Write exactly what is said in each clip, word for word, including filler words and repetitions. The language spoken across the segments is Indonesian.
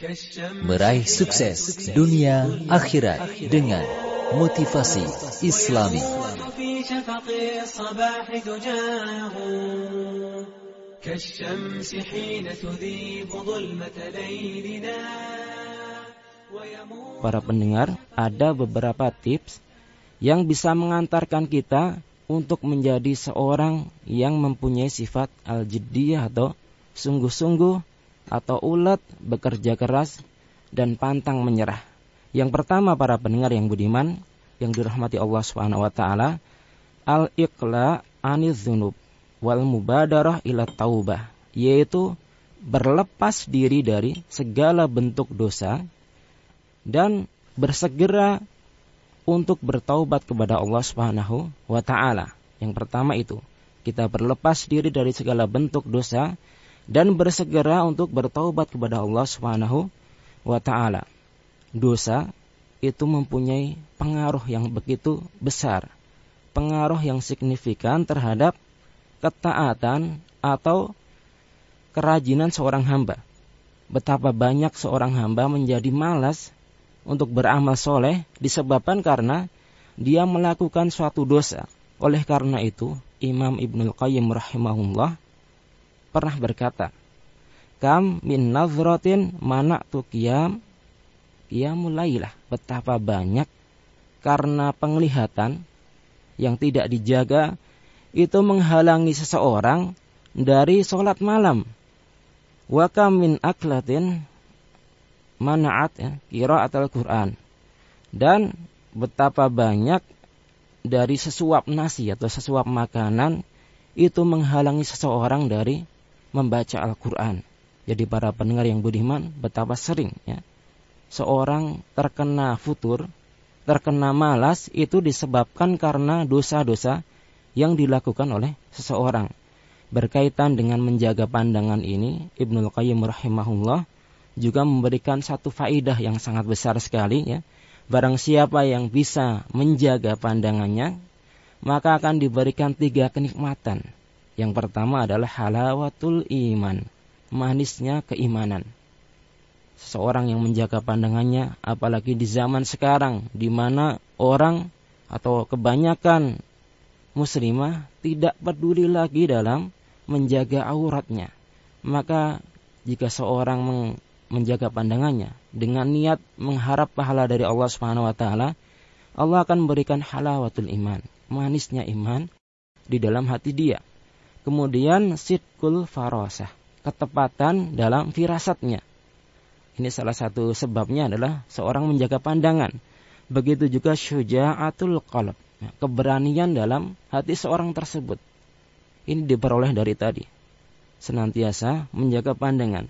Meraih sukses dunia akhirat dengan motivasi Islami. Para pendengar, ada beberapa tips yang bisa mengantarkan kita untuk menjadi seorang yang mempunyai sifat al-jiddiyah atau sungguh-sungguh atau ulet, bekerja keras dan pantang menyerah. Yang pertama, para pendengar yang budiman yang dirahmati Allah Subhanahu wa taala, al-iqla aniz dzunub wal mubadarah ila taubah, yaitu berlepas diri dari segala bentuk dosa dan bersegera untuk bertaubat kepada Allah Subhanahu wa taala. Yang pertama itu, kita berlepas diri dari segala bentuk dosa dan bersegera untuk bertaubat kepada Allah Subhanahu wa taala. Dosa itu mempunyai pengaruh yang begitu besar, pengaruh yang signifikan terhadap ketaatan atau kerajinan seorang hamba. Betapa banyak seorang hamba menjadi malas untuk beramal soleh disebabkan karena dia melakukan suatu dosa. Oleh karena itu, Imam Ibnul Qayyim rahimahullah pernah berkata, kam min nazratin mana'tu qiyam qiyamul lailah. Betapa banyak karena penglihatan yang tidak dijaga itu menghalangi seseorang dari sholat malam. Wa kam min aklatin mana'at ya, qiraatul Quran. Dan betapa banyak dari sesuap nasi atau sesuap makanan itu menghalangi seseorang dari membaca Al-Quran. Jadi para pendengar yang budiman, betapa sering ya, seorang terkena futur, terkena malas itu disebabkan karena dosa-dosa yang dilakukan oleh seseorang. Berkaitan dengan menjaga pandangan ini, Ibnul Qayyim rahimahullah juga memberikan satu faidah yang sangat besar sekali ya. Barang siapa yang bisa menjaga pandangannya, maka akan diberikan tiga kenikmatan. Yang pertama adalah halawatul iman, manisnya keimanan. Seseorang yang menjaga pandangannya, apalagi di zaman sekarang, di mana orang atau kebanyakan muslimah tidak peduli lagi dalam menjaga auratnya. Maka jika seorang meng- menjaga pandangannya dengan niat mengharap pahala dari Allah Subhanahu wa taala, Allah akan memberikan halawatul iman, manisnya iman di dalam hati dia. Kemudian sidqul farasah, ketepatan dalam firasatnya. Ini salah satu sebabnya adalah seorang menjaga pandangan. Begitu juga syuja'atul qalb, keberanian dalam hati seorang tersebut. Ini diperoleh dari tadi, senantiasa menjaga pandangan.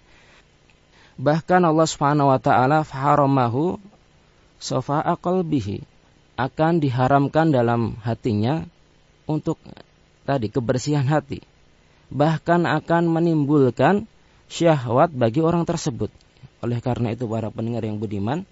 Bahkan Allah Subhanahu wa taala faharamahu safa'a qalbihi, akan diharamkan dalam hatinya untuk tadi kebersihan hati. Bahkan akan menimbulkan syahwat bagi orang tersebut. Oleh karena itu para pendengar yang budiman,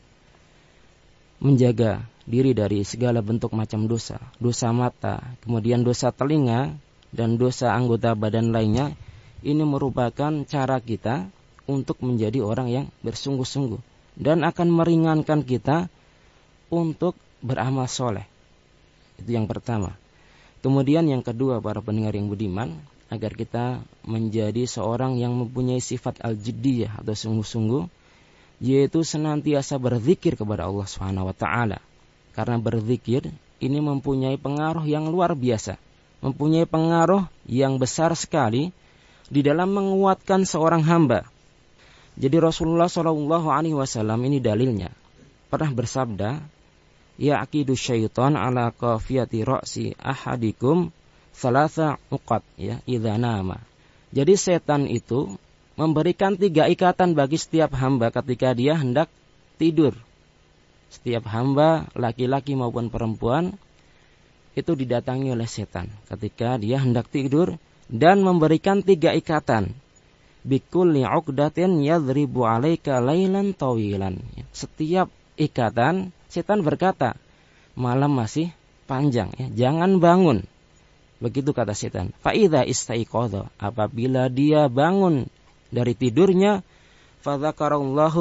menjaga diri dari segala bentuk macam dosa, dosa mata, kemudian dosa telinga dan dosa anggota badan lainnya, ini merupakan cara kita untuk menjadi orang yang bersungguh-sungguh dan akan meringankan kita untuk beramal soleh. Itu yang pertama. Kemudian yang kedua para pendengar yang budiman, agar kita menjadi seorang yang mempunyai sifat al-jiddiyah atau sungguh-sungguh, yaitu senantiasa berzikir kepada Allah Subhanahu wa taala. Karena berzikir ini mempunyai pengaruh yang luar biasa, mempunyai pengaruh yang besar sekali di dalam menguatkan seorang hamba. Jadi Rasulullah shallallahu alaihi wasallam ini dalilnya pernah bersabda, ya'qidu syaitan ala qafiyati ra'si ahadikum salasa uqat ya idza nama. Jadi setan itu memberikan tiga ikatan bagi setiap hamba ketika dia hendak tidur. Setiap hamba, laki-laki maupun perempuan, itu didatangi oleh setan ketika dia hendak tidur dan memberikan tiga ikatan. Bikulli uqdatin yadribu alaika lailan tawilan. Setiap ikatan, setan berkata, malam masih panjang ya, jangan bangun. Begitu kata setan. Fa idza istaiqadha, apabila dia bangun dari tidurnya, fa dzakarallahu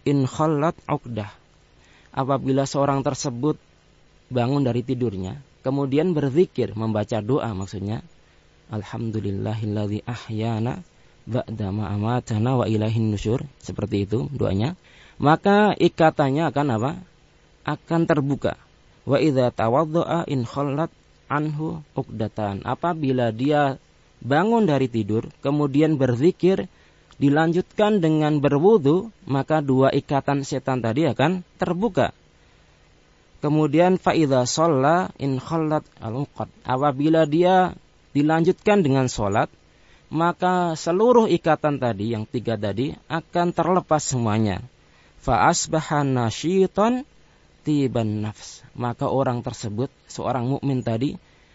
in khallat uqdah. Apabila seorang tersebut bangun dari tidurnya, kemudian berzikir, membaca doa maksudnya, alhamdulillahilladzi ahyana ba'da ma amatana wa ilaihin nusyur, seperti itu doanya, maka ikatannya akan apa? Akan terbuka. Wa idza tawaddaa in khallat anhu uqdatan. Apabila dia bangun dari tidur, kemudian berzikir, dilanjutkan dengan berwudu, maka dua ikatan setan tadi akan terbuka. Kemudian fa idza shalla in khallat al-uqad. Apabila dia dilanjutkan dengan salat, maka seluruh ikatan tadi yang tiga tadi akan terlepas semuanya. Fa asbaha nasyitan tiban nafs. Maka orang tersebut, seorang mukmin tadi,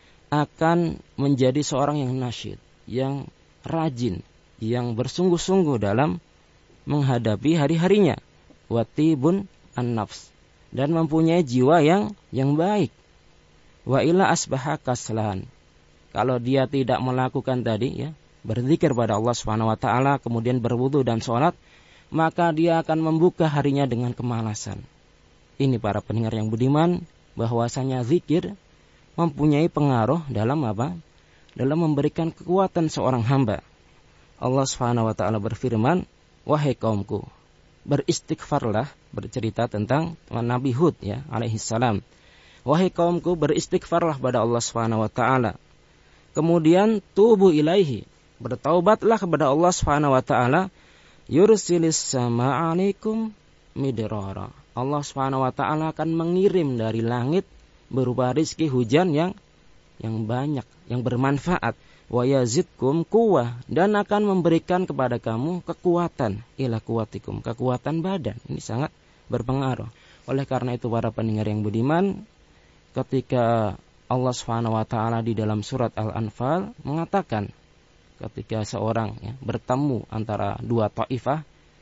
akan menjadi seorang yang nasyid, yang rajin, yang bersungguh-sungguh dalam menghadapi hari-harinya. Watibun an-nafs, dan mempunyai jiwa yang yang baik. Wa ila asbaha kaslan. Kalau dia tidak melakukan tadi ya, berzikir pada Allah Subhanahu wa taala, kemudian berwudu dan sholat, maka dia akan membuka harinya dengan kemalasan. Ini para pendengar yang budiman, bahwasanya zikir mempunyai pengaruh dalam apa? Dalam memberikan kekuatan seorang hamba. Allah Subhanahu wa taala berfirman, wahai kaumku, beristighfarlah, bercerita tentang Nabi Hud ya alaihi salam. Wahai kaumku, beristighfarlah pada Allah Subhanahu wa taala. Kemudian tubu ilaihi, bertaubatlah kepada Allah Subhanahu wa taala. Yursilis samaa'a 'alaikum midrara. Allah Subhanahu wa taala akan mengirim dari langit berupa rizki hujan yang yang banyak, yang bermanfaat. Wa yazidkum quwwah, dan akan memberikan kepada kamu kekuatan, ila quwwatikum, kekuatan badan. Ini sangat berpengaruh. Oleh karena itu para pendengar yang budiman, ketika Allah Subhanahu wa taala di dalam surat Al-Anfal mengatakan, ketika seorang ya, bertemu antara dua taifah,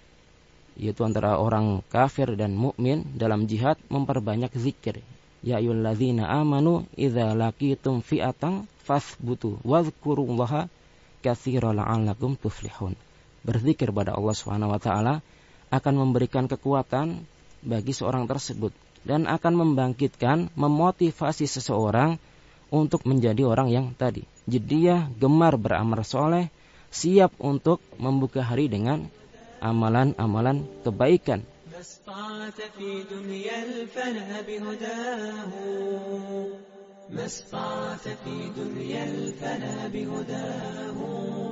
yaitu antara orang kafir dan mukmin dalam jihad, memperbanyak zikir. Ya ayyuhalladzina amanu idza laqitum fi'atan fathbutu wadhkurullaha katsiran la'allakum tuflihun. Berzikir pada Allah Subhanahu wa taala akan memberikan kekuatan bagi seorang tersebut dan akan membangkitkan, memotivasi seseorang untuk menjadi orang yang tadi jidiyah, gemar beramal soleh, siap untuk membuka hari dengan amalan-amalan kebaikan. مسطعت في دنيا الفنا بهداه مسطعت في دنيا الفنا بهداه